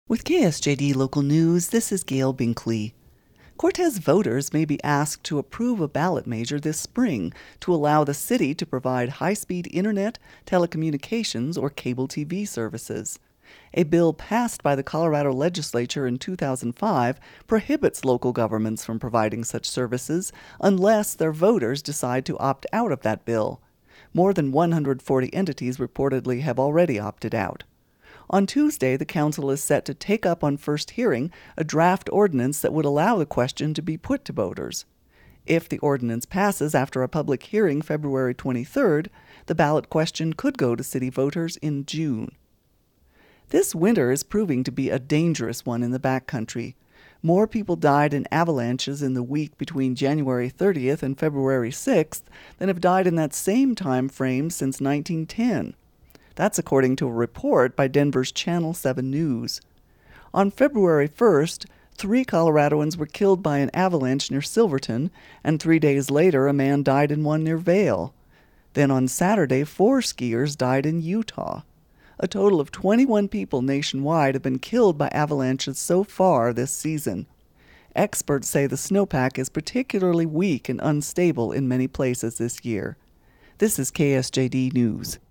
With KSJD Local News, this is Gail Binkley. Cortez voters may be asked to approve a ballot measure this spring to allow the city to provide high-speed internet, telecommunications, or cable TV services. A bill passed by the Colorado legislature in 2005 prohibits local governments from providing such services unless their voters decide to opt out of that bill. More than 140 entities reportedly have already opted out. On Tuesday, the council is set to take up on first hearing a draft ordinance that would allow the question to be put to voters. If the ordinance passes after a public hearing February 23rd, the ballot question could go to city voters in June. This winter is proving to be a dangerous one in the backcountry. More people died in avalanches in the week between January 30th and February 6th than have died in that same time frame since 1910. That's according to a report by Denver's Channel 7 News. On February 1st, 3 Coloradoans were killed by an avalanche near Silverton, and 3 days later a man died in one near Vail. Then on Saturday, 4 skiers died in Utah. A total of 21 people nationwide have been killed by avalanches so far this season. Experts say the snowpack is particularly weak and unstable in many places this year. This is KSJD News.